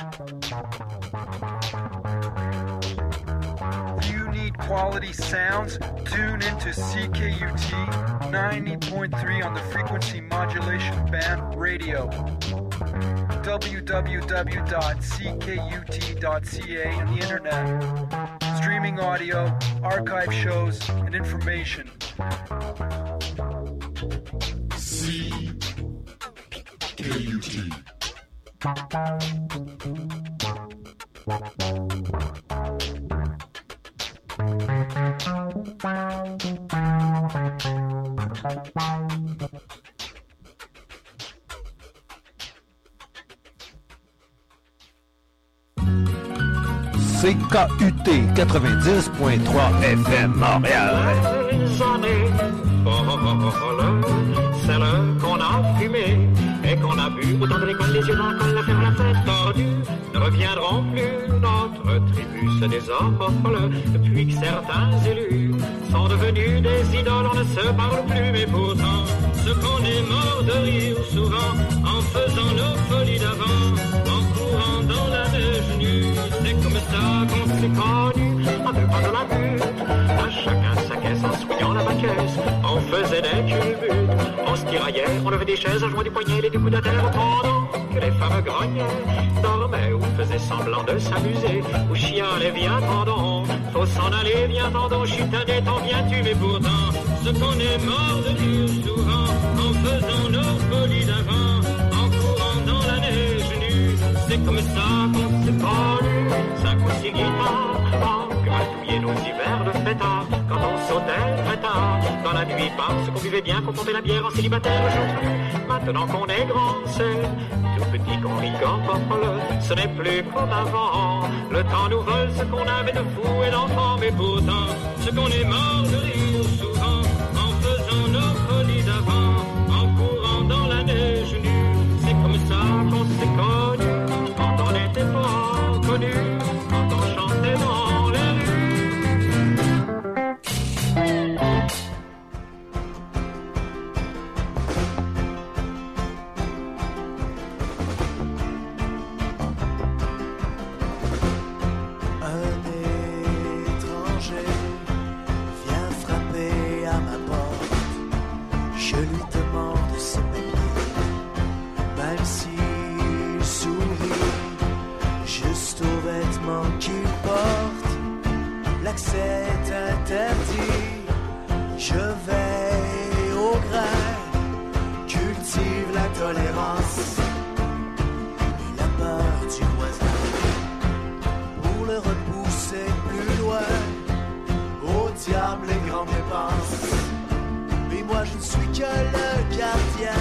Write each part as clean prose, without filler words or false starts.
You need quality sounds? Tune into CKUT 90.3 on the frequency modulation band radio. www.ckut.ca on the internet. Streaming audio, archive shows, and information. CKUT. CKUT 90.3 FM Montréal. C'est l'heure qu'on a fumé et qu'on a bu autant de l'école, les yeux dans la colle, la faire la fête tordue. Ne reviendront plus, notre tribu se désordre depuis que certains élus sont devenus des idoles, on ne se parle plus, mais pourtant, ce qu'on est mort de rire souvent en faisant nos folies d'avant, en courant dans la neige nue, c'est comme ça qu'on s'est connu, à deux pas de la vue, à chacun sa caisse en soignant la baquesse, on faisait des culbutes, on se tiraillait, on levait des chaises, en jouant du poignet, les coups de terre pendant que les femmes grognaient, dormaient ou faisaient semblant de s'amuser, ou chialaient, viens tendons, faut s'en aller, viens tendons, je suis tanné, t'en viens-tu, mais pourtant, ce qu'on est mort de rire souvent, en faisant nos folies d'avant, en courant dans la neige nue, c'est comme ça qu'on s'est connu, 5 ou 6 guitares, en gratouiller nos hivers de fêtard, quand on sautait très tard, dans la nuit parce qu'on buvait bien, qu'on pompait la bière en célibataire aujourd'hui, maintenant qu'on est grand, c'est tout petit qu'on rigole, ce n'est plus comme avant, le temps nous vole ce qu'on avait de fou et d'enfant, mais pourtant, ce qu'on est mort de rire souvent, en faisant nos folies d'avant, en courant dans la neige nue, c'est comme ça qu'on s'est connus, quand on n'était pas connus, quand on chantait dans les rues. L'accès est interdit, je vais au grain, cultive la tolérance et la peur du voisin, pour le repousser plus loin, au diable les grandes dépenses, mais moi je ne suis que le gardien.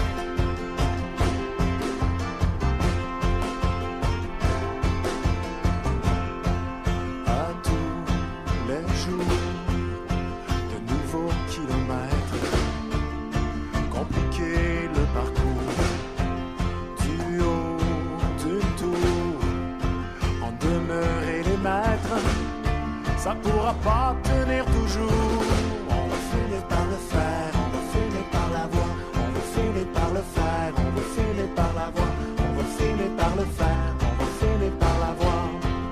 Ça pourra pas tenir toujours. On va finir par le faire, on va finir par l'avoir. On va finir par le faire, on va finir par l'avoir. On va finir par le faire, on va finir par l'avoir.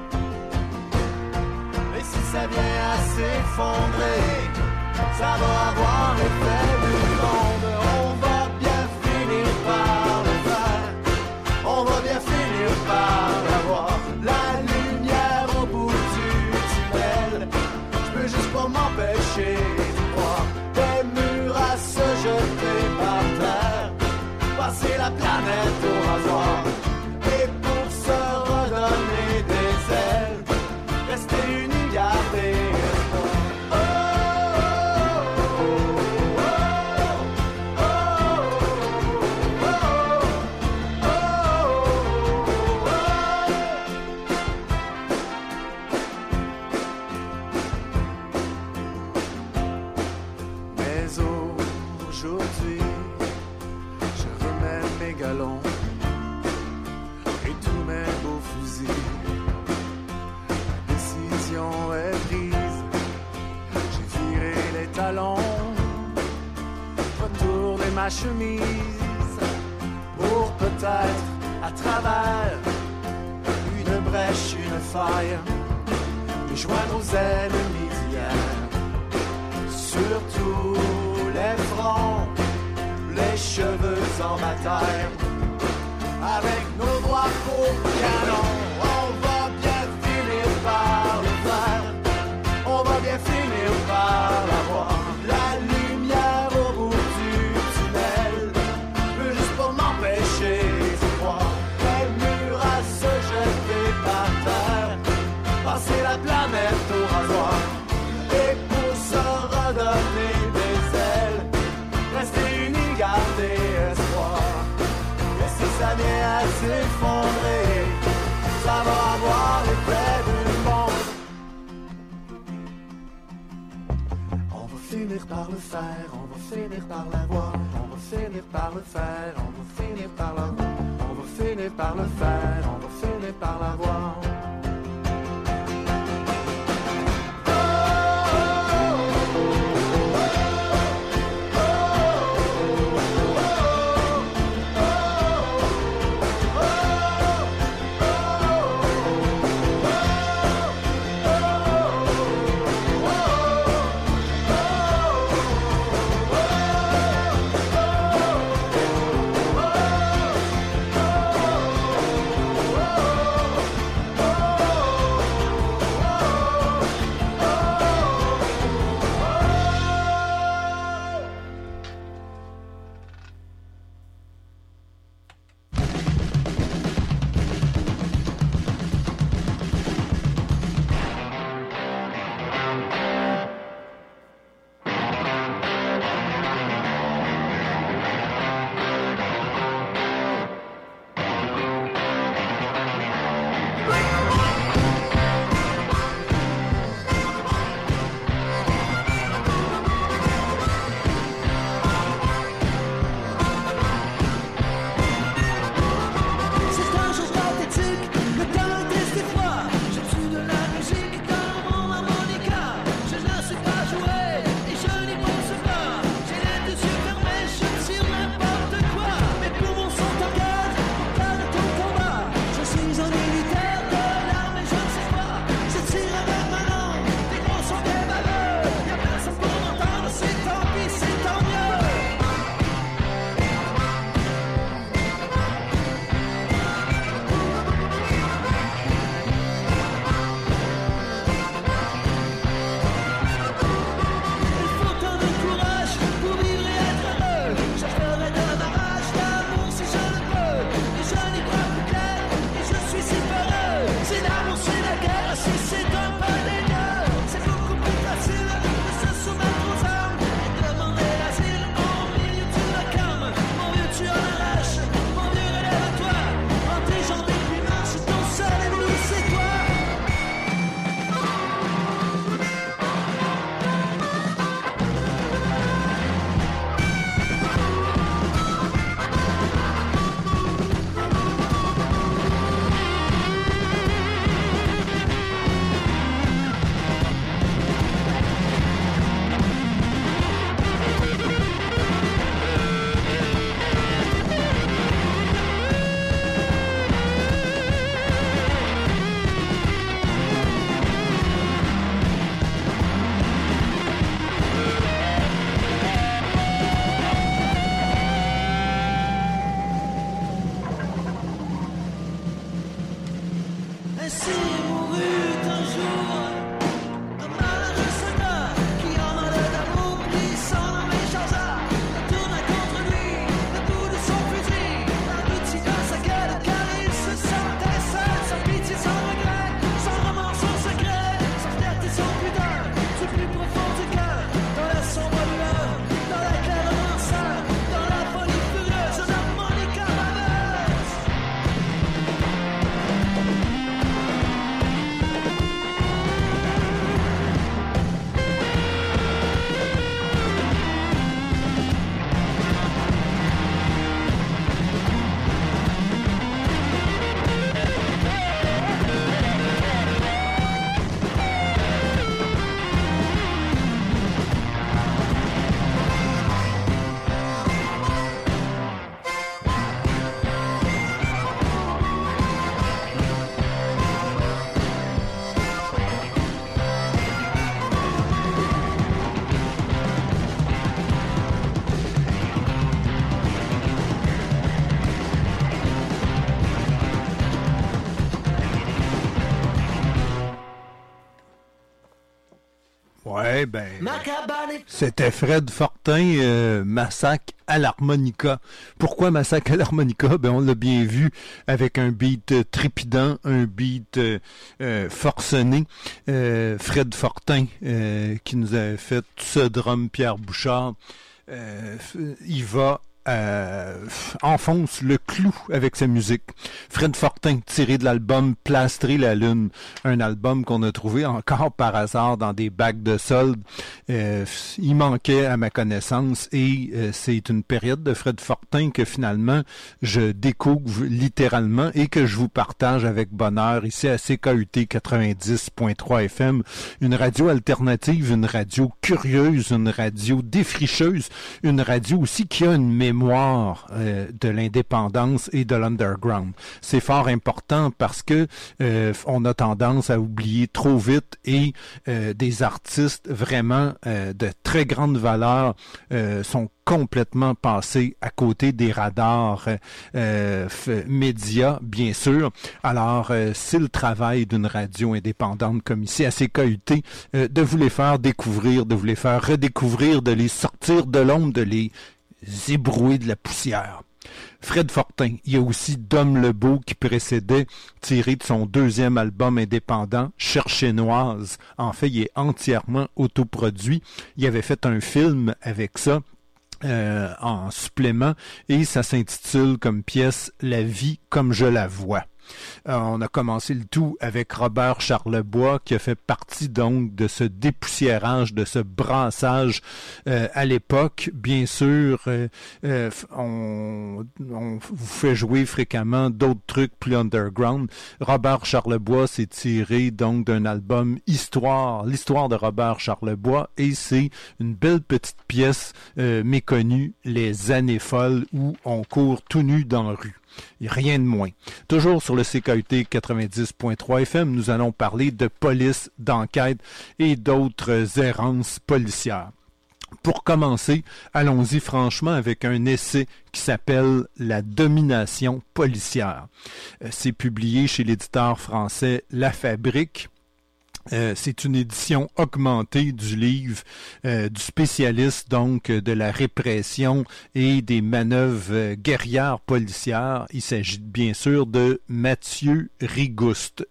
Mais si ça vient à s'effondrer, ça va avoir l'effet du monde. On va bien finir par le faire, on va bien finir par l'avoir. La lumière au bout du tunnel, je peux juste pas m'empêcher de croire. Des murs à se jeter par terre, passer la planète au rasoir. Et pour se redonner des ailes, rester unis, garder espoir. Aujourd'hui, je remets mes galons et tous mes beaux fusils. La décision est prise, j'ai viré les talons, retourné ma chemise pour peut-être à travers brèche, une faille, et joindre aux ennemis d'hier. Sur tous les fronts, les cheveux en bataille, avec nos drapeaux canons, on va bien finir par le faire, on va bien finir par l'avoir. La lumière au bout du tunnel, peut juste pour m'empêcher de croire. Les murs à se jeter par terre, passer la planète au rasoir, et pour se redonner des ailes, rester unis, garder espoir. Et si ça vient à s'effondrer, ça va avoir l'effet du monde. On va finir par le faire, on va finir par l'avoir, on va finir par le faire, on va finir par l'avoir, on va finir par le faire, on va finir par l'avoir. Ouais, ben, c'était Fred Fortin, Massacre à l'harmonica. Pourquoi Massacre à l'harmonica? Ben, on l'a bien vu avec un beat trépidant, un beat forcené. Fred Fortin, qui nous a fait tout ce drum Pierre Bouchard, il va enfonce le clou avec sa musique. Fred Fortin, tiré de l'album Plastrer la Lune, un album qu'on a trouvé encore par hasard dans des bacs de solde. Il manquait à ma connaissance et c'est une période de Fred Fortin que finalement je découvre littéralement et que je vous partage avec bonheur ici à CKUT 90.3 FM, une radio alternative, une radio curieuse, une radio défricheuse, une radio aussi qui a une mémoire de l'indépendance et de l'underground. C'est fort important parce que on a tendance à oublier trop vite et des artistes vraiment de très grande valeur sont complètement passés à côté des radars médias, bien sûr. Alors, c'est le travail d'une radio indépendante comme ici à CKUT de vous les faire découvrir, de vous les faire redécouvrir, de les sortir de l'ombre, de les ébrouer de la poussière. Fred Fortin, il y a aussi Dom Lebeau qui précédait, tiré de son deuxième album indépendant, Cherchénoise. En fait, il est entièrement autoproduit. Il avait fait un film avec ça, en supplément, et ça s'intitule comme pièce « La vie comme je la vois ». On a commencé le tout avec Robert Charlebois qui a fait partie donc de ce dépoussiérage, de ce brassage à l'époque. Bien sûr, on vous fait jouer fréquemment d'autres trucs plus underground. Robert Charlebois s'est tiré donc d'un album Histoire, l'histoire de Robert Charlebois, et c'est une belle petite pièce méconnue, Les années folles, où on court tout nu dans la rue. Rien de moins. Toujours sur le CKUT 90.3 FM, nous allons parler de police, d'enquête et d'autres errances policières. Pour commencer, allons-y franchement avec un essai qui s'appelle « La domination policière ». C'est publié chez l'éditeur français La Fabrique. C'est une édition augmentée du livre du spécialiste donc de la répression et des manœuvres guerrières policières. Il s'agit bien sûr de Mathieu Rigouste,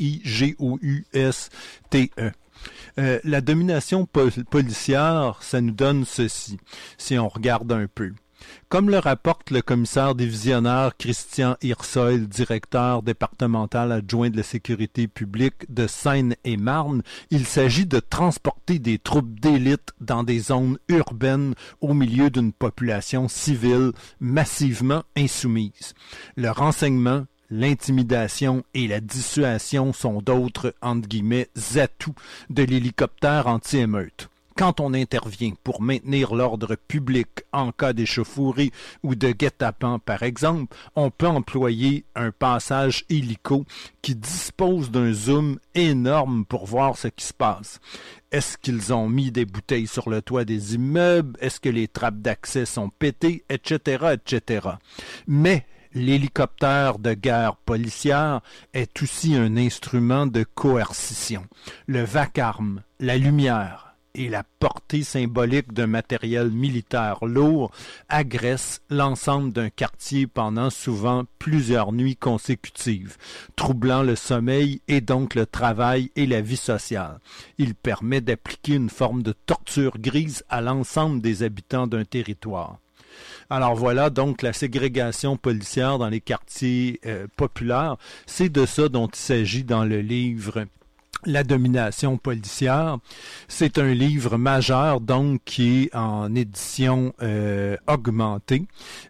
R-I-G-O-U-S-T-E. La domination policière, ça nous donne ceci, si on regarde un peu. Comme le rapporte le commissaire divisionnaire Christian Hirsoil, directeur départemental adjoint de la sécurité publique de Seine-et-Marne, il s'agit de transporter des troupes d'élite dans des zones urbaines au milieu d'une population civile massivement insoumise. Le renseignement, l'intimidation et la dissuasion sont d'autres, entre guillemets, atouts de l'hélicoptère anti-émeute. Quand on intervient pour maintenir l'ordre public en cas d'échauffourée ou de guet-apens, par exemple, on peut employer un passage hélico qui dispose d'un zoom énorme pour voir ce qui se passe. Est-ce qu'ils ont mis des bouteilles sur le toit des immeubles? Est-ce que les trappes d'accès sont pétées? Etc., etc. Mais l'hélicoptère de guerre policière est aussi un instrument de coercition. Le vacarme, la lumière et la portée symbolique d'un matériel militaire lourd agressent l'ensemble d'un quartier pendant souvent plusieurs nuits consécutives, troublant le sommeil et donc le travail et la vie sociale. Il permet d'appliquer une forme de torture grise à l'ensemble des habitants d'un territoire. Alors voilà donc la ségrégation policière dans les quartiers populaires. C'est de ça dont il s'agit dans le livre La domination policière. C'est un livre majeur donc qui est en édition augmentée.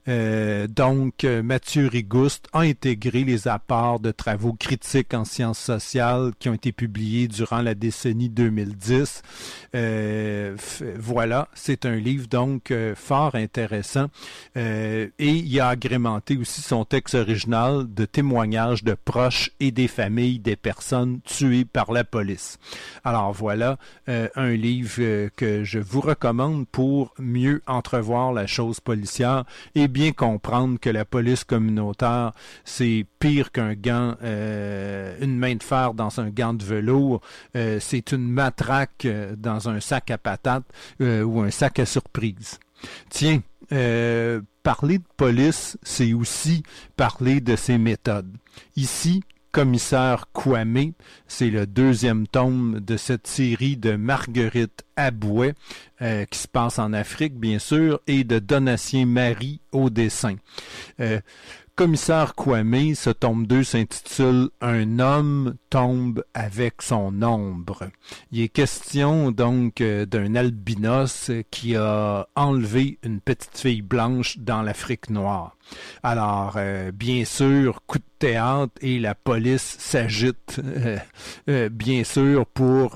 Donc Mathieu Rigouste a intégré les apports de travaux critiques en sciences sociales qui ont été publiés durant la décennie 2010. Voilà, c'est un livre donc fort intéressant et il a agrémenté aussi son texte original de témoignages de proches et des familles des personnes tuées par la la police. Alors voilà un livre que je vous recommande pour mieux entrevoir la chose policière et bien comprendre que la police communautaire, c'est pire qu'un gant, une main de fer dans un gant de velours, c'est une matraque dans un sac à patates ou un sac à surprise. Tiens, parler de police, c'est aussi parler de ses méthodes. Ici, Commissaire Kwame, c'est le 2e tome de cette série de Marguerite Abouet, qui se passe en Afrique, bien sûr, et de Donatien Marie au dessin. Commissaire Kwame, ce tome 2 s'intitule « Un homme tombe avec son ombre ». Il est question donc d'un albinos qui a enlevé une petite fille blanche dans l'Afrique noire. Alors, bien sûr, coup de théâtre et la police s'agite, bien sûr, pour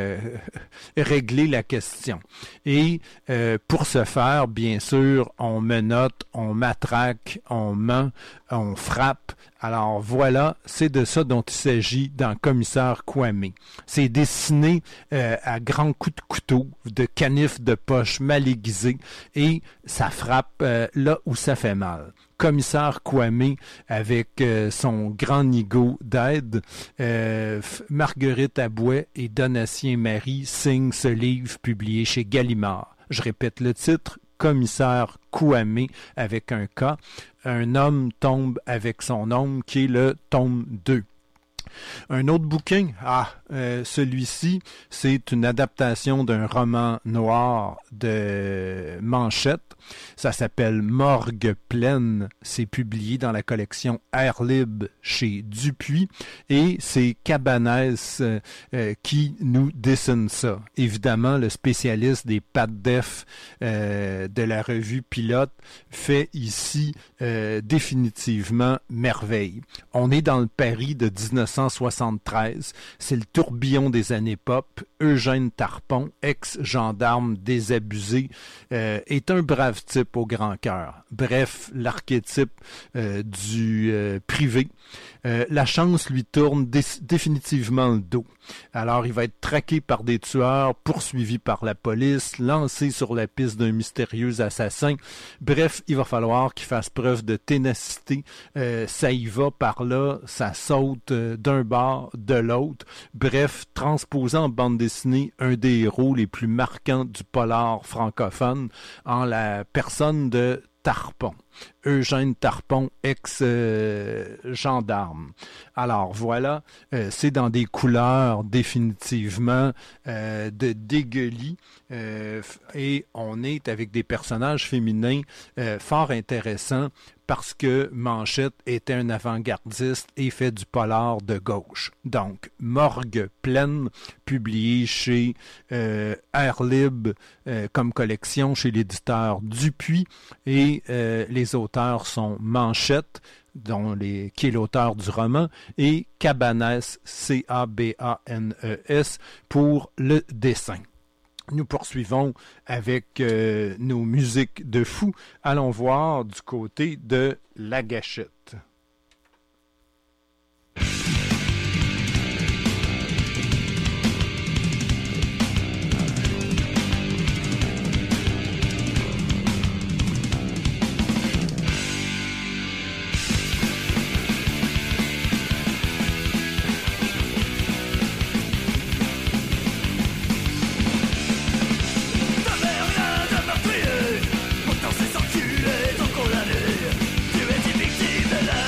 régler la question. Et pour ce faire, bien sûr, on menotte, on matraque, on ment, on frappe. Alors voilà, c'est de ça dont il s'agit dans Commissaire Kwame. C'est dessiné à grands coups de couteau, de canif de poche mal aiguisé, et ça frappe là où ça fait mal. Commissaire Kwame, avec son grand nigo d'aide, Marguerite Abouet et Donatien Marie signent ce livre publié chez Gallimard. Je répète le titre, Commissaire Kwame avec un K. Un homme tombe avec son ombre, qui est le tome 2. Un autre bouquin, celui-ci, c'est une adaptation d'un roman noir de Manchette. Ça s'appelle Morgue pleine. C'est publié dans la collection Air libre chez Dupuis. Et c'est Cabanès qui nous dessine ça. Évidemment, le spécialiste des pattes d'Ef de la revue Pilote fait ici définitivement merveille. On est dans le Paris de 1973. C'est le tourbillon des années pop. Eugène Tarpon, ex-gendarme désabusé, est un brave type au grand cœur. Bref, l'archétype du privé. La chance lui tourne définitivement le dos. Alors, il va être traqué par des tueurs, poursuivi par la police, lancé sur la piste d'un mystérieux assassin. Bref, il va falloir qu'il fasse preuve de ténacité. Ça y va par là, ça saute d'un bord, de l'autre. Bref, transposant en bande dessinée un des héros les plus marquants du polar francophone en la personne de Tarpon. Eugène Tarpon, ex-gendarme. Alors voilà, c'est dans des couleurs définitivement de dégueulis et on est avec des personnages féminins fort intéressants parce que Manchette était un avant-gardiste et fait du polar de gauche. Donc, Morgue pleine, publié chez Air libre comme collection chez l'éditeur Dupuis et les auteurs sont Manchette, qui est l'auteur du roman, et Cabanès, C-A-B-A-N-E-S, pour le dessin. Nous poursuivons avec nos musiques de fou. Allons voir du côté de La Gâchette. Pourtant ces enculés t'ont condamné. Tu es victime de la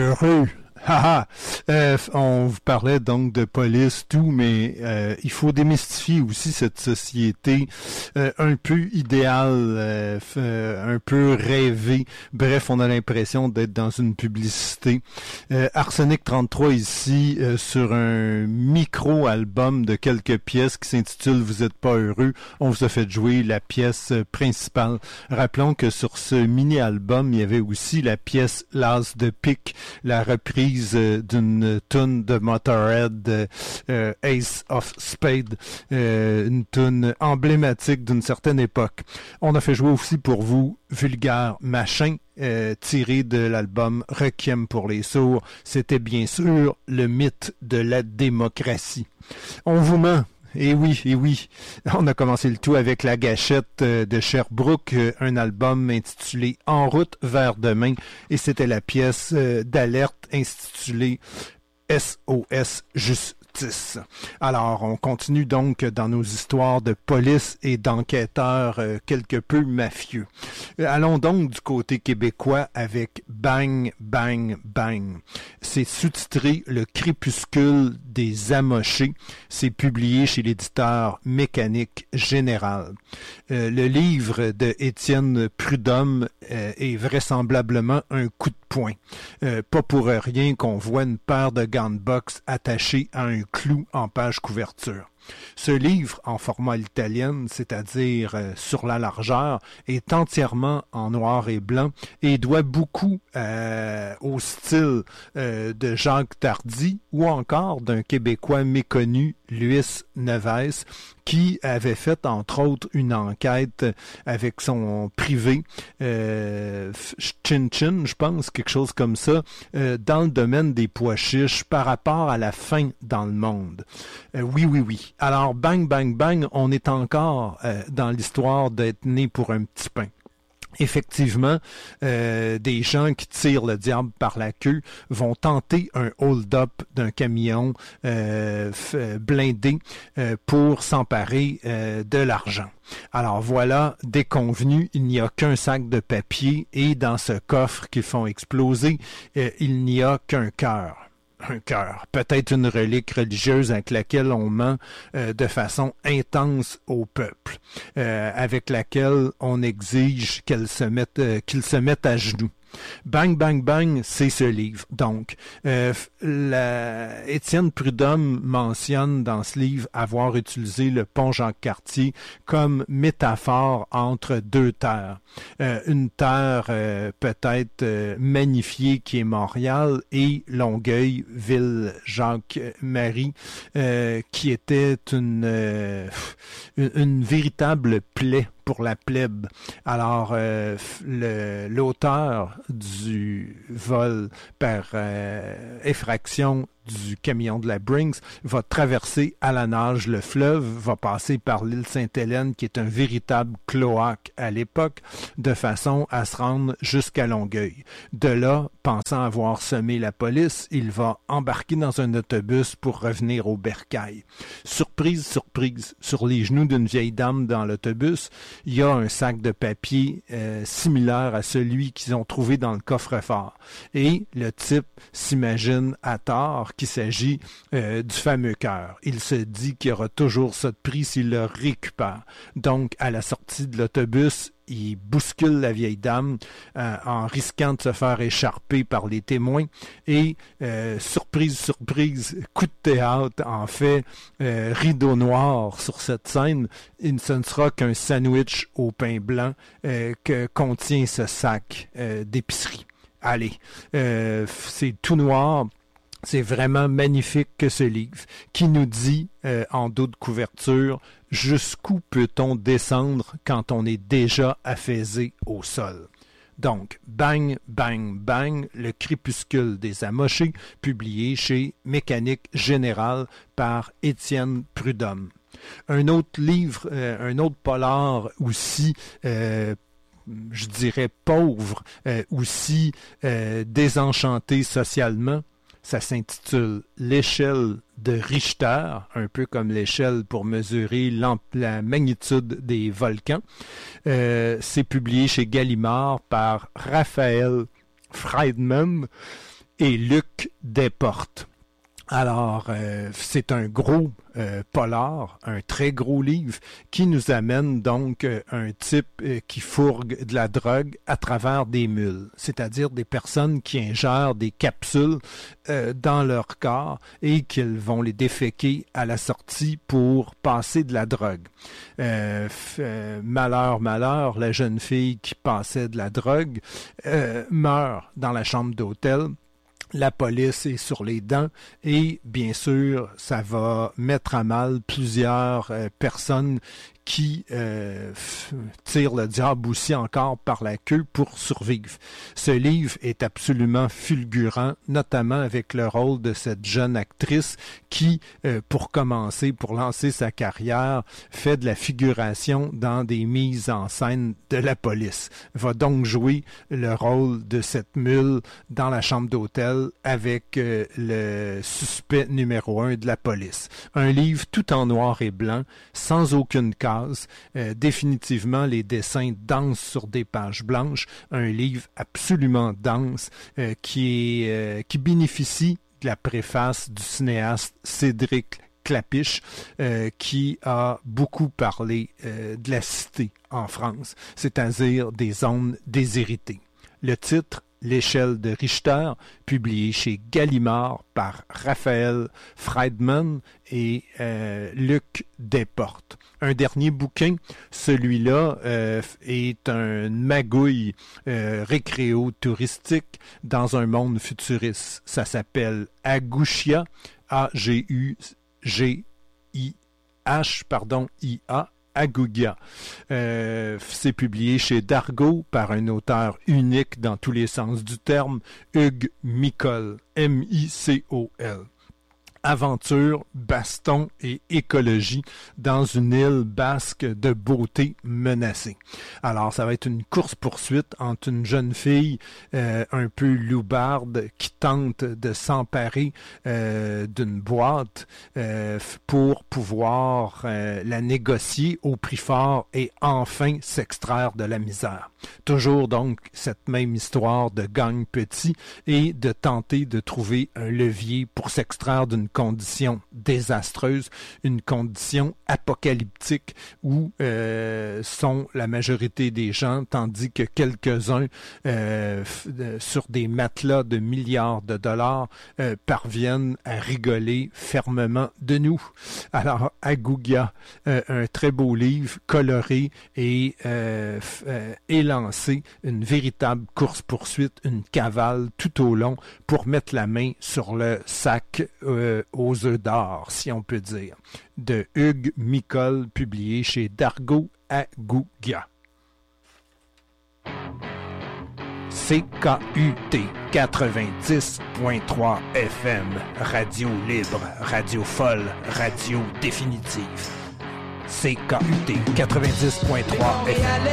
heureux. On vous parlait donc de police, tout, mais il faut démystifier aussi cette société un peu idéale, un peu rêvée. Bref, on a l'impression d'être dans une publicité. Arsenic 33 ici, sur un micro-album de quelques pièces qui s'intitule « Vous êtes pas heureux ». On vous a fait jouer la pièce principale. Rappelons que sur ce mini-album, il y avait aussi la pièce « L'As de pique », la reprise d'une tune de Motorhead, Ace of Spades, une tune emblématique d'une certaine époque. On a fait jouer aussi pour vous Vulgaire Machin, tiré de l'album Requiem pour les sourds. C'était bien sûr le mythe de la démocratie. On vous ment. Et oui, on a commencé le tout avec La Gâchette de Sherbrooke, un album intitulé En route vers demain, et c'était la pièce d'alerte intitulée SOS Justice. Alors, on continue donc dans nos histoires de police et d'enquêteurs quelque peu mafieux. Allons donc du côté québécois avec Bang, Bang, Bang. C'est sous-titré Le crépuscule des amochés. C'est publié chez l'éditeur Mécanique Générale. Le livre de Étienne Prudhomme est vraisemblablement un coup de poing. Pas pour rien qu'on voit une paire de gants de boxe attachés à un clou en page couverture. Ce livre, en format italien, c'est-à-dire sur la largeur, est entièrement en noir et blanc et doit beaucoup au style de Jacques Tardy ou encore d'un Québécois méconnu, Luis Neves, qui avait fait, entre autres, une enquête avec son privé, Chin Chin, je pense, quelque chose comme ça, dans le domaine des pois chiches par rapport à la faim dans le monde. Oui. Alors, bang, bang, bang, on est encore dans l'histoire d'être né pour un petit pain. Effectivement, des gens qui tirent le diable par la queue vont tenter un hold-up d'un camion blindé pour s'emparer de l'argent. Alors voilà, déconvenu, il n'y a qu'un sac de papier et dans ce coffre qu'ils font exploser, il n'y a qu'un cœur. Un cœur, peut-être une relique religieuse avec laquelle on ment de façon intense au peuple, avec laquelle on exige qu'ils se mettent à genoux. Bang, bang, bang, c'est ce livre. Donc, Étienne Prudhomme mentionne dans ce livre avoir utilisé le pont Jacques-Cartier comme métaphore entre deux terres. Une terre peut-être magnifiée qui est Montréal et Longueuil, ville Jacques-Marie, qui était une véritable plaie pour la plèbe. Alors, l'auteur du vol par effraction du camion de la Brinks va traverser à la nage le fleuve, va passer par l'île Sainte-Hélène, qui est un véritable cloaque à l'époque, de façon à se rendre jusqu'à Longueuil. De là, pensant avoir semé la police, il va embarquer dans un autobus pour revenir au bercail. Surprise, surprise, sur les genoux d'une vieille dame dans l'autobus, il y a un sac de papier similaire à celui qu'ils ont trouvé dans le coffre-fort. Et le type s'imagine à tort qu'il s'agit du fameux cœur. Il se dit qu'il y aura toujours ça de prix s'il le récupère. Donc, à la sortie de l'autobus, il bouscule la vieille dame en risquant de se faire écharper par les témoins et surprise, surprise, coup de théâtre, en fait, rideau noir sur cette scène, ce ne sera qu'un sandwich au pain blanc que contient ce sac d'épicerie. Allez, c'est tout noir. C'est vraiment magnifique que ce livre qui nous dit, en dos de couverture, jusqu'où peut-on descendre quand on est déjà affaissé au sol. Donc, Bang, Bang, Bang, le crépuscule des amochés, publié chez Mécanique Générale par Étienne Prudhomme. Un autre livre, un autre polar aussi, je dirais pauvre, aussi désenchanté socialement. Ça s'intitule « L'échelle de Richter », un peu comme l'échelle pour mesurer la magnitude des volcans. C'est publié chez Gallimard par Raphaël Friedman. et Luc Desportes. Alors, c'est un gros polar, un très gros livre qui nous amène donc un type qui fourgue de la drogue à travers des mules, c'est-à-dire des personnes qui ingèrent des capsules dans leur corps et qu'ils vont les déféquer à la sortie pour passer de la drogue. Malheur, la jeune fille qui passait de la drogue meurt dans la chambre d'hôtel. La police est sur les dents et, bien sûr, ça va mettre à mal plusieurs personnes qui tirent le diable aussi encore par la queue pour survivre. Ce livre est absolument fulgurant, notamment avec le rôle de cette jeune actrice qui, pour lancer sa carrière, fait de la figuration dans des mises en scène de la police. Va donc jouer le rôle de cette mule dans la chambre d'hôtel avec le suspect numéro 1 de la police. Un livre tout en noir et blanc, sans aucune case. Définitivement, les dessins dansent sur des pages blanches. Un livre absolument dense qui bénéficie de la préface du cinéaste Cédric Klapisch, qui a beaucoup parlé de la cité en France, c'est-à-dire des zones déshéritées. Le titre, L'échelle de Richter, publié chez Gallimard par Raphaël Friedman et Luc Desportes. Un dernier bouquin, celui-là est une magouille récréo-touristique dans un monde futuriste. Ça s'appelle Agugia, A-G-U-G-I-H, Agugia. C'est publié chez Dargaud par un auteur unique dans tous les sens du terme, Hugues Micol, M-I-C-O-L. Aventure, baston et écologie dans une île basque de beauté menacée. Alors, ça va être une course-poursuite entre une jeune fille un peu loubarde qui tente de s'emparer d'une boîte pour pouvoir la négocier au prix fort et enfin s'extraire de la misère. Toujours donc cette même histoire de gagne petit et de tenter de trouver un levier pour s'extraire d'une condition désastreuse, une condition apocalyptique où sont la majorité des gens, tandis que quelques-uns sur des matelas de milliards de dollars parviennent à rigoler fermement de nous. Alors, Agugia, un très beau livre, coloré et lancé, une véritable course-poursuite, une cavale tout au long pour mettre la main sur le sac aux œufs d'or, si on peut dire, de Hugues Micol, publié chez Dargaud Agugia. CKUT 90.3 FM, radio libre, radio folle, radio définitive. CKUT 90.3 FM.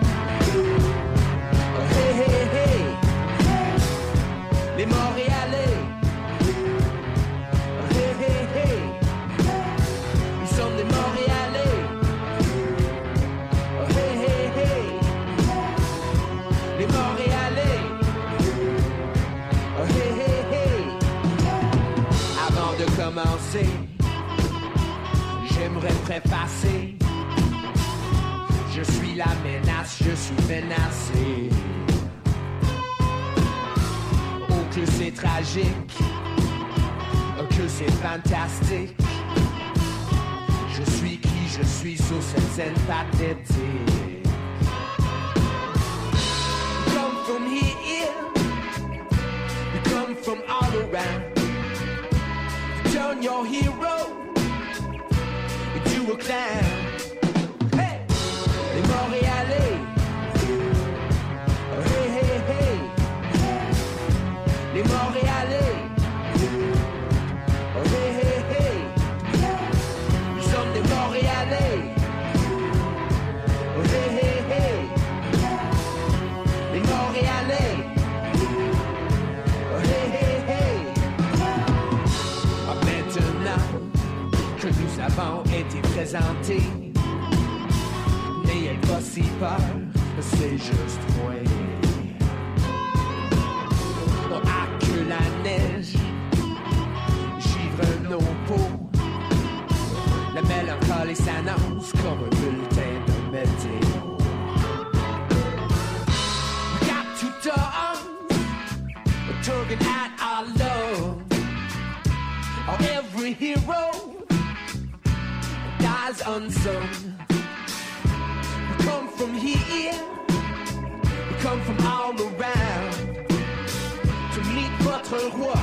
Les Montréalais, hey, hey, hey. Nous sommes des Montréalais, hey, hey, hey. Les Montréalais, hey, hey, hey. Avant de commencer, j'aimerais préfacer. Je suis la menace, je suis menacé. Que c'est tragique, que c'est fantastique. Je suis qui je suis sur cette scène pathétique. Come from here, you come from all around. You turn your hero into a clown. Hey, les Montréalais. Hey, hey, hey. Les Montréalais, oh hey hey hey, nous sommes des Montréalais, oh hey hey hey, les Montréalais, oh hey hey hey. Maintenant que nous avons été présentés, n'ayez pas si peur, c'est juste moi. La a hero dies unsung. We come from here, we come from all around to meet votre roi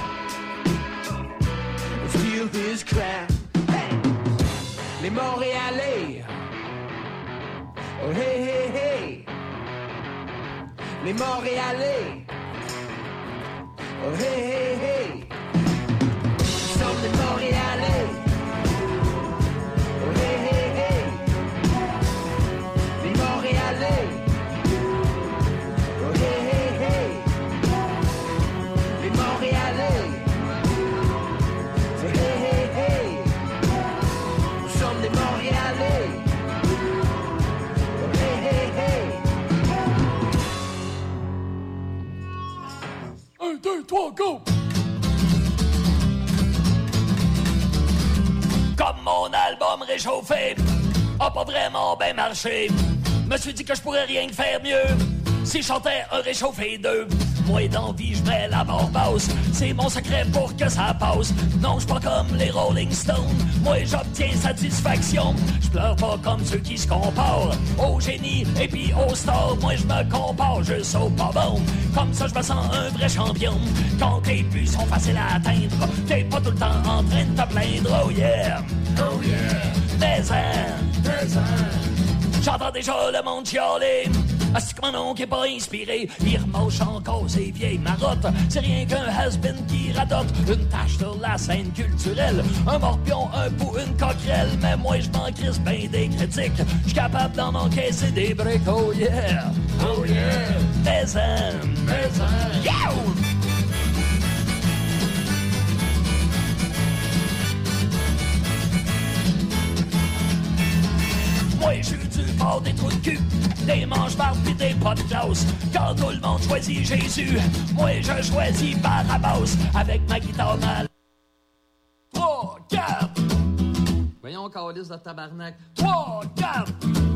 and steal his crown. Hey! Les Montréalais, oh hey hey hey. Les Montréalais, oh hey hey hey. Nous sommes les Montréalais, oh hey hey hey. Les Montréalais, oh hey hey hey. Les Montréalais, oh hey hey hey. Nous sommes les Montréalais, oh hey hey hey. 1, 2, 3, go! Comme mon album réchauffé a pas vraiment bien marché, me suis dit que je pourrais rien faire mieux si je chantais un réchauffé 2. Moi d'envie, je mets la barre basse, c'est mon secret pour que ça passe. Non, je suis pas comme les Rolling Stones, moi j'obtiens satisfaction. Je pleure pas comme ceux qui se comparent au génie et puis aux stars. Moi je me compare juste au pas bon, comme ça je me sens un vrai champion. Quand tes buts sont faciles à atteindre, t'es pas tout le temps en train de te plaindre. Oh yeah, oh yeah, des j'entends déjà le monde chialer. Est-ce que mon oncle est pas inspiré? Il remanche encore ses vieilles marottes. C'est rien qu'un has-been qui radote une tache sur la scène culturelle. Un morpion, un pou, une coquerelle. Mais moi je m'en crisse ben des critiques. J'suis capable d'en encaisser des briques. Oh yeah, oh yeah, des yo! Moi j'ai du bord des trous de cul, des manches barres pis des pas de classe. Quand tout le monde choisit Jésus, moi je choisis Barabbas. Avec ma guitare mal 3, 4. Voyons, calice de tabarnak. 3, 4.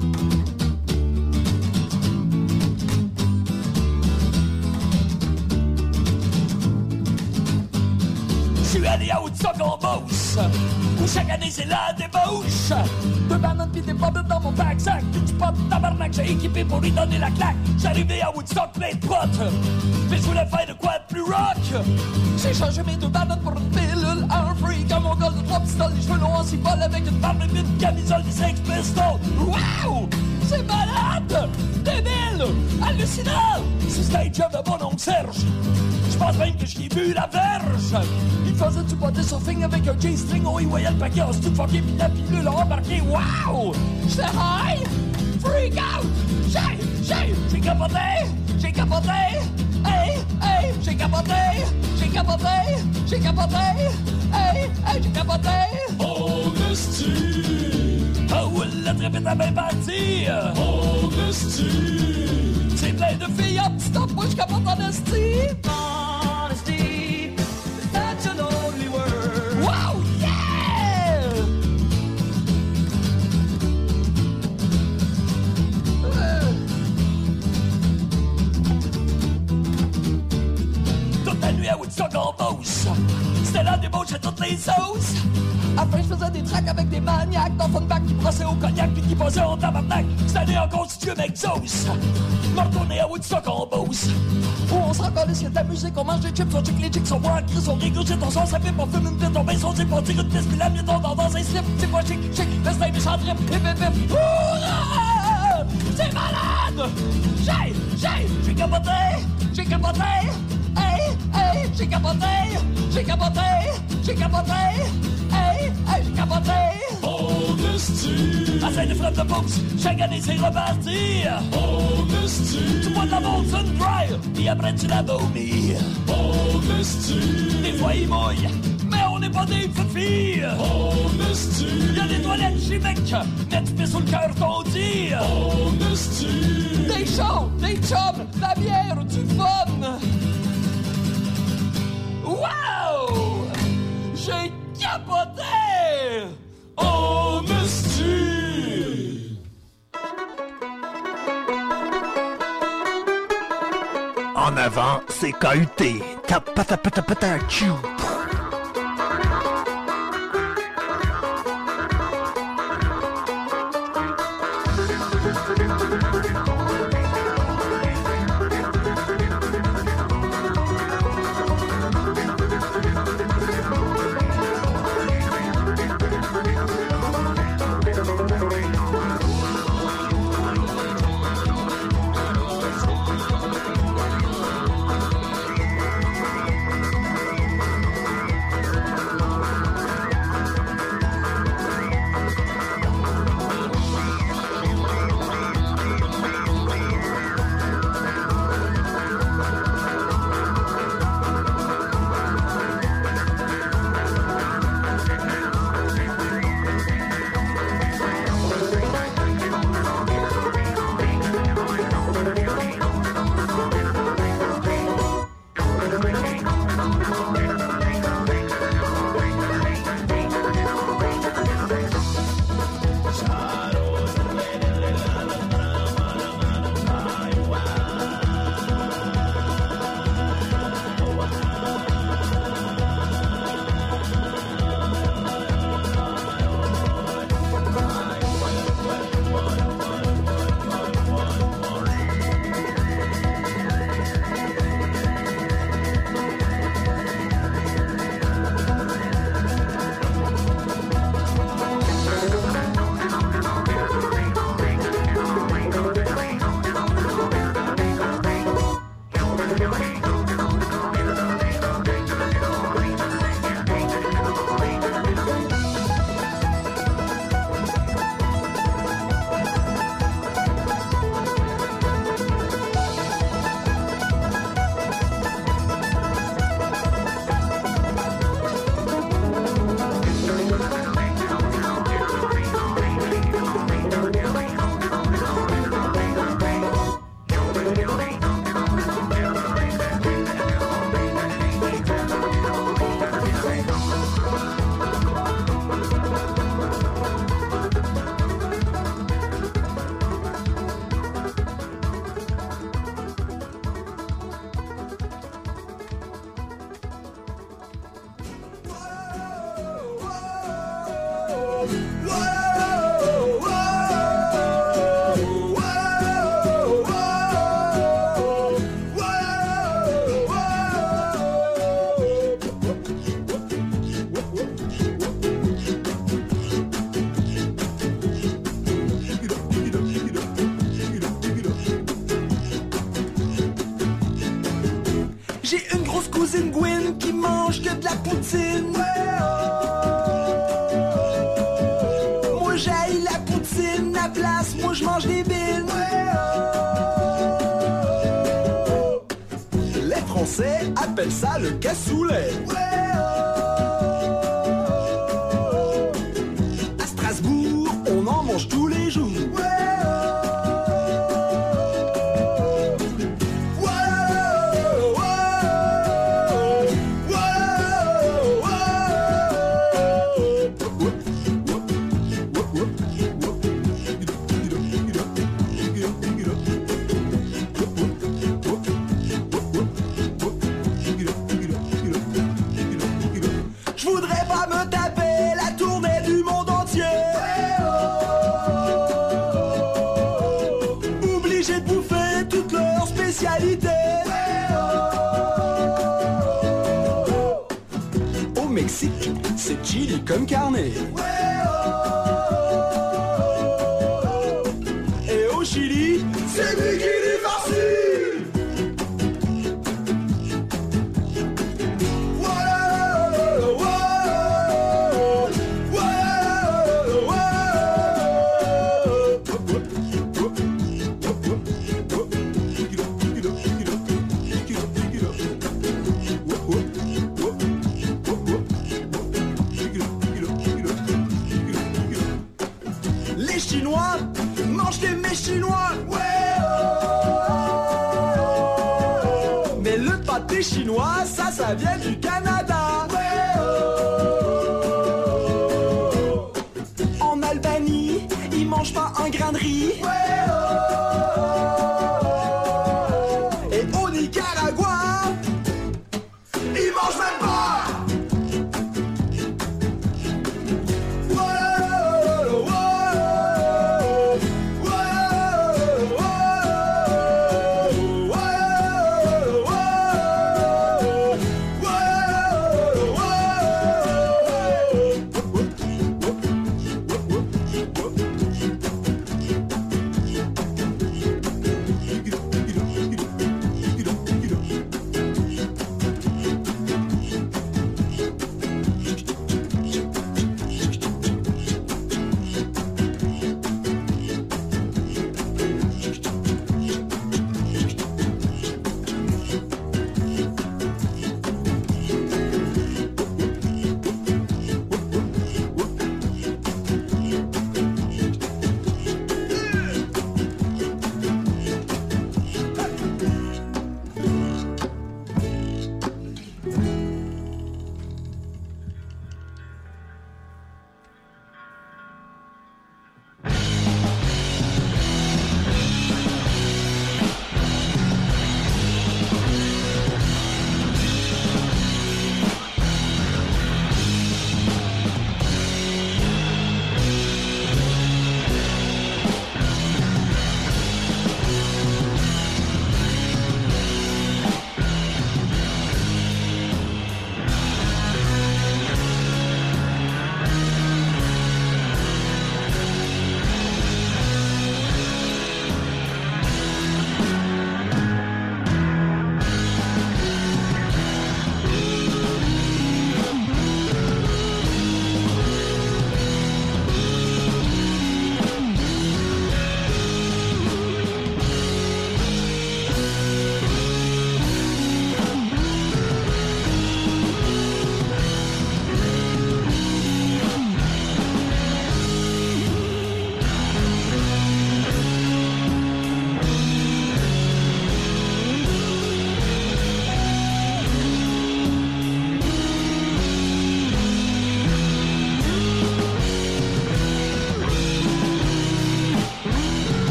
Je suis allé à Woodstock en Beauce, où chaque année c'est la débauche. 2 bananes pis des pommes dans mon pack-sac. Du pot tabarnak j'ai équipé pour lui donner la claque. J'arrivais à Woodstock plein de potes, mais je voulais faire de quoi de plus rock. J'ai changé mes 2 bananes pour une pilule, un freak, un mongol de 3 pistoles, les cheveux longs en civole avec une barbe et une camisole des Sex Pistols. Wow! C'est malade! Débile! Hallucinant! C'est stage de mon oncle Serge. Je pense même que j'y ai vu la verge. Il faisait du body surfing avec un J-string. Oh, il voyait le paquet en tout fucké pis la pilule a embarqué. Wow! J'étais high! Freak out! J'ai capoté! J'ai capoté! Hey! Hey! J'ai capoté! J'ai capoté! J'ai capoté! Hey! Hey! J'ai capoté! Honesty! Oh, le trip est à bien parti! Honesty! C'est plein de filles en petit top, moi je capote en esti! Honesty, that's an only word. Wow, yeah! Toute la nuit à Woodstock en Beauce, c'était la débauche à toutes les sauces. Après je faisais des tracks avec des maniaques dans Funback qui brossaient au cognac puis qui passaient en tabarnak. Cette année en constitué m'exauce. M'en retourner à Woodstock en Beauce, où on se raccorde s'il y a de la musique, on mange des chips, on check les chicks, on boit un cris, on régurgite, on sort sa pipe, on fume une pite, on baisse, on zip, on tire une piste, puis la nuit on dort dans un slip. C'est pas chic, laisse un méchant trip, hip hip hip. Hourra! C'est malade! J'ai capoté! J'ai capoté! Hey! Hey! J'ai capoté! J'ai capoté! J'ai capoté! Hey! Hey! J'ai capoté! Honesty! À Saint-Euphrate de Beauce, chaque année c'est reparti! Honesty! Tu bois de la Molson Dry, puis après tu la vomis! Honesty! Des fois il mouille, mais on n'est pas des petites filles! Honesty! Y'a des toilettes chimiques, mais tu fais sous le cœur qu'on dit! Honesty! Des shows, des chums, de la bière, du fun! Wow! J'ai capoté! Honesty! En avant, c'est KUT. Tapatapatapata, tchou. J'ai une grosse cousine Gwen qui mange que de la poutine. Moi j'haïs la poutine, la place, moi je mange des bines. Les Français appellent ça le cassoulet. À Strasbourg, on en mange tous les jours. Au Mexique, c'est chili comme carne. Et au Chili, c'est bikini farci. Les Chinois mangent des mets chinois. Mais le pâté chinois, ça vient du Canada. En Albanie, ils mangent pas un grain de riz. Et au Nicaragua, ils mangent même pas.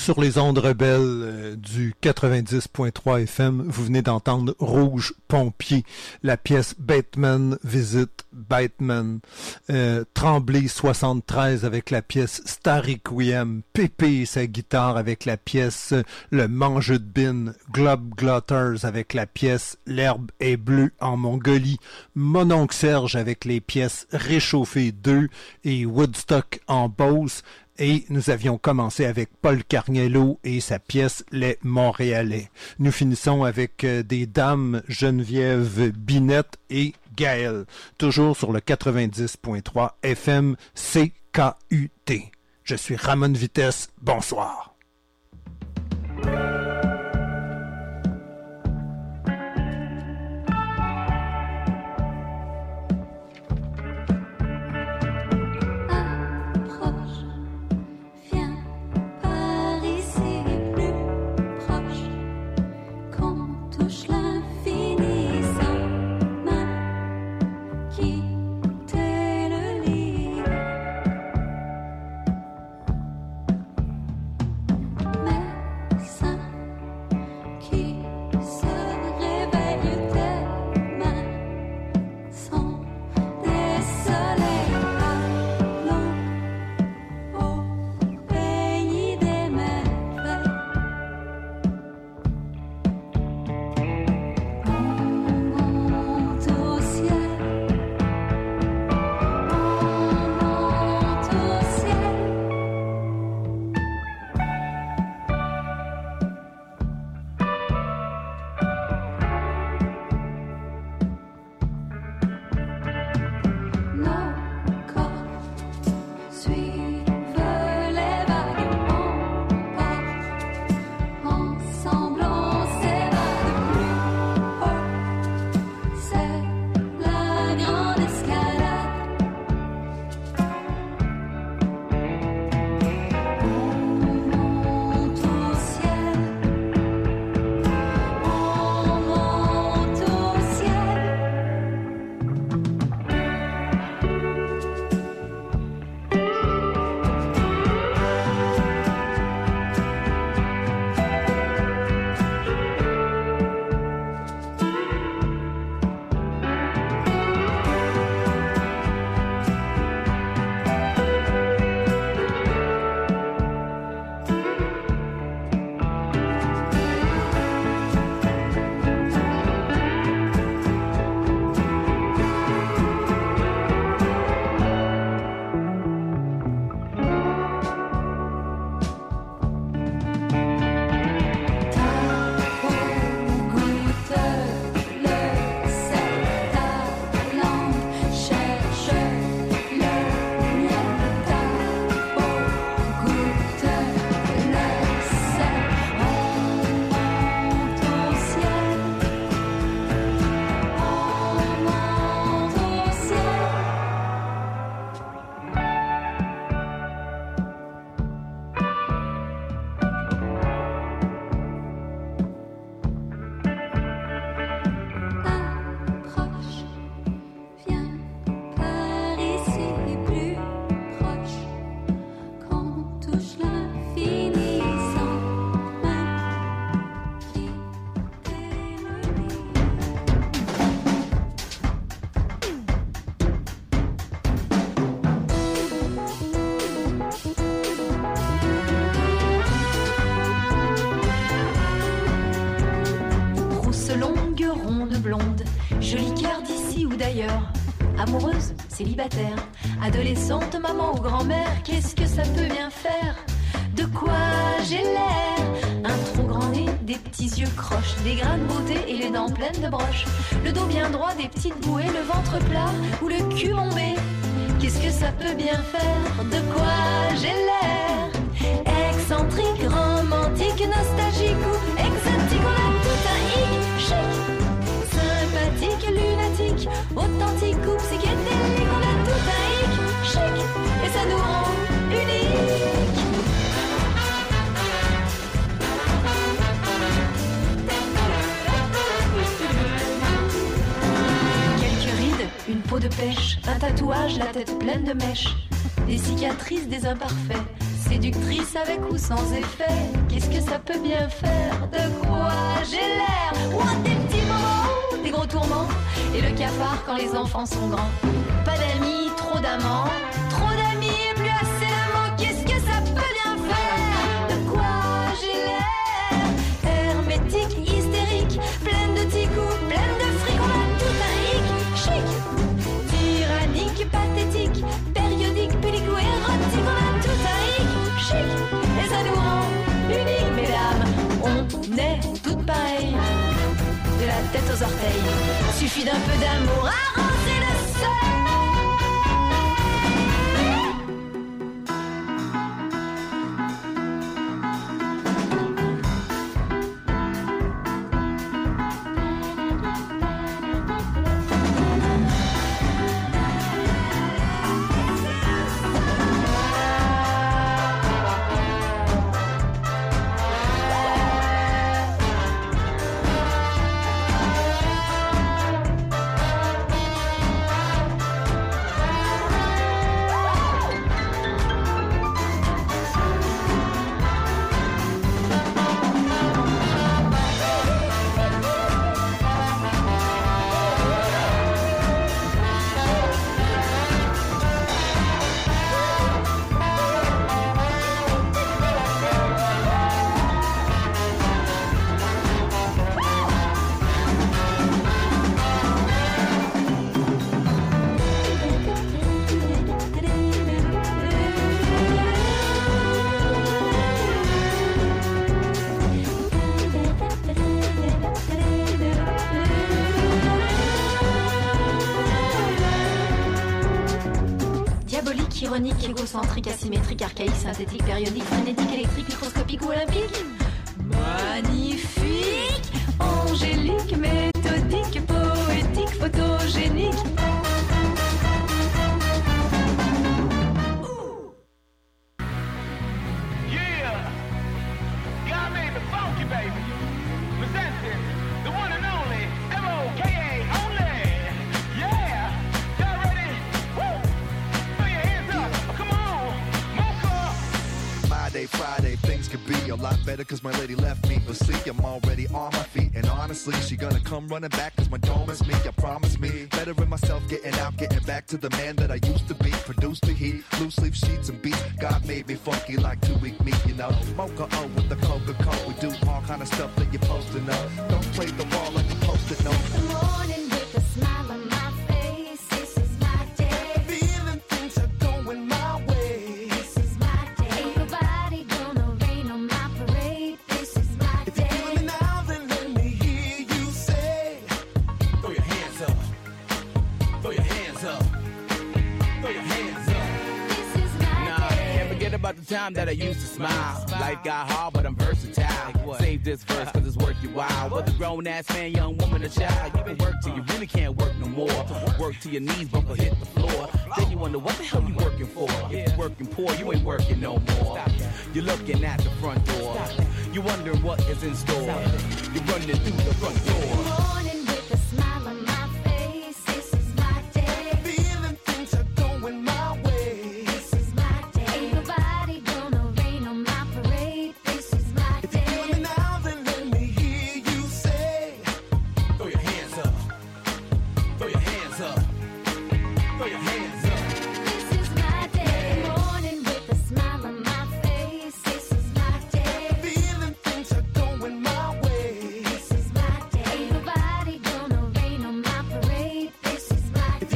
Sur les ondes rebelles du 90.3 FM, vous venez d'entendre Rouge Pompier, la pièce Bateman Visit Bateman, Tremblay 73 avec la pièce Star Requiem, Pépé et sa guitare avec la pièce Le Mangeux de Bin, Globe Glotters avec la pièce L'herbe est bleue en Mongolie, Mononcle Serge avec les pièces Réchauffé 2 et Woodstock en Beauce. Et nous avions commencé avec Paul Carniello et sa pièce Les Montréalais. Nous finissons avec des dames Geneviève Binette et Gaël, toujours sur le 90.3 FM CKUT. Je suis Ramon Vitesse, bonsoir. Amoureuse, célibataire, adolescente, maman ou grand-mère, qu'est-ce que ça peut bien faire? De quoi j'ai l'air? Un trop grand nez, des petits yeux croches, des grains de beauté et les dents pleines de broches, le dos bien droit, des petites bouées, le ventre plat ou le cul bombé. Qu'est-ce que ça peut bien faire? De quoi j'ai l'air? Excentrique, romantique, nostalgique ou exotique, on a tout un hic, chic, sympathique, lunatique, authentique ou psychédélique, on a tout un hic, chic, et ça nous rend unique. Quelques rides, une peau de pêche, un tatouage, la tête pleine de mèches, des cicatrices, des imparfaits, séductrice avec ou sans effet. Qu'est-ce que ça peut bien faire? De quoi j'ai l'air? Ouah, des petits moments, des gros tourments, et le cafard quand les enfants sont grands. Pas d'amis, trop d'amants, trop d'amis et plus assez d'amants. Qu'est-ce que ça peut bien faire? De quoi j'ai l'air? Hermétique, hystérique, pleine de petits coups, pleine de fric, on a tout un hic. Chic, tyrannique, pathétique, périodique, pudique ou érotique, on a tout un hic. Chic, et ça nous rend unique, mesdames. On est toutes pareilles, de la tête aux orteils. Suffit d'un peu d'amour, arroser le soleil. Ironique, égocentrique, asymétrique, archaïque, synthétique, périodique, frénétique, électrique, microscopique ou olympique. Magnifique, angélique, méthodique, poétique, photogénique. Yeah, God made the funky baby, presenting the one and only M.O.K.A. only. Yeah, y'all ready? Woo! Throw your hands up, come on, Mocha. My day, Friday, things could be a lot better cause my lady left me. But see, I'm already on my feet. And honestly, she gonna come running back cause my dome is me. I promise me, better in myself, getting out, getting back to the man that I used to be. Produce the heat, loose leaf sheets and beats. God made me funky like 2-week meat, you know. Mocha O with the Coca-Cola. We do all kind of stuff that you're supposed to know. Don't play the ball like you're supposed to know. Good morning with a smile on my face. This is my day. Feeling things are going my way. This is my day. Ain't nobody gonna rain on my parade. This is my If day. you're feeling it now, then let me hear you say, throw your hands up. Throw your hands up. Throw your hands up. This is my Nah, day. can't forget about the time that I used to smile. Life got hard, but I'm versatile. Save this verse cause it's worth your while. Whether grown ass man, young woman, or child, you can work till you really can't work no more. Work till your knees bump or hit the floor. Then you wonder what the hell you working for. If you working poor, you ain't working no more. You're looking at the front door. You wondering what is in store. You're running through the front Good door. morning with a smile on my face. This is my day. Feeling things are going my way. This is my day. Ain't nobody gonna rain on my parade. This is my If you're day. feeling it now, then let me hear you say, throw your hands up. Throw your hands up. Throw your hands